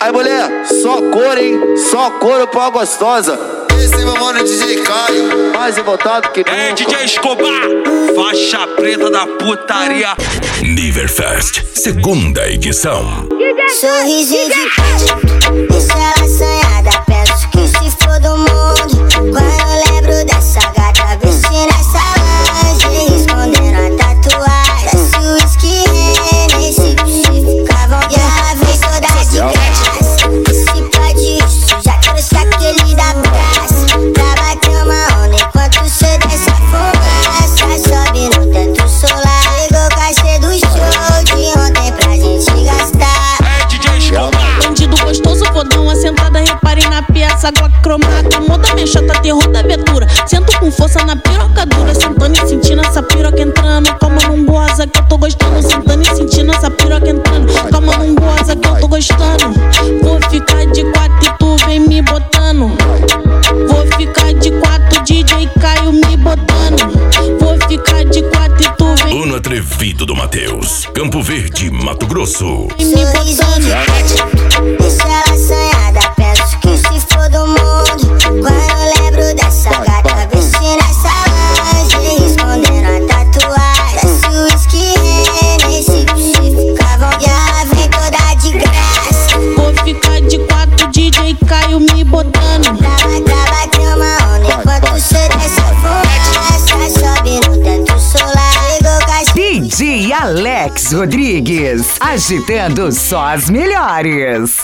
Aí mulher, só cor, hein? Só couro pra gostosa. Esse é meu mano DJ Caio, mais revoltado que é DJ Escobar, faixa preta da putaria. Niverfest, segunda edição. Sorrisinho de peixe, deixa ela assanhada, penso que se for do mundo. Quando eu lembro dessa gata vestindo essa lingerie, escondendo a tatuagem. Desce o whisky, nesse bicho ficavam. E ela vem toda de graça, esse pode isso, já trouxe aquele da praça. Pra bater uma onda enquanto cê desce a fumaça. Sobe no teto solar, chegou o cachê do show de ontem pra gente gastar. Bandido gostoso, vou dar uma sentada, reparem na peça, água cromada. Moda minha chata, terror da abertura. Sento com força na piroca dura, sentando e sentindo essa piroca entrando. Calma, não goza que eu tô gostando, sentando e sentindo essa piroca entrando. Calma, não goza que eu tô gostando. Vou ficar de quatro e tu vem me botando. Vou ficar de quatro, DJ Caio me botando. Vou ficar de quatro e tu vem. Uno Atrevido do Matheus, Campo Verde, Mato Grosso. Me botando. Deixa ela assanhada, penso que se for do mundo. Quando eu lembro dessa gata vestindo essa lingerie, escondendo a tatuagem. Desce o whisky, nesse bicho ficavam. E ela vem toda de graça. Vou ficar de quatro, DJ Caio me botando. Pra bater uma onda enquanto cê desce a fumaça. Sobe no teto solar, chegou o cachê. DJ Alex Rodrigues, agitando só as melhores.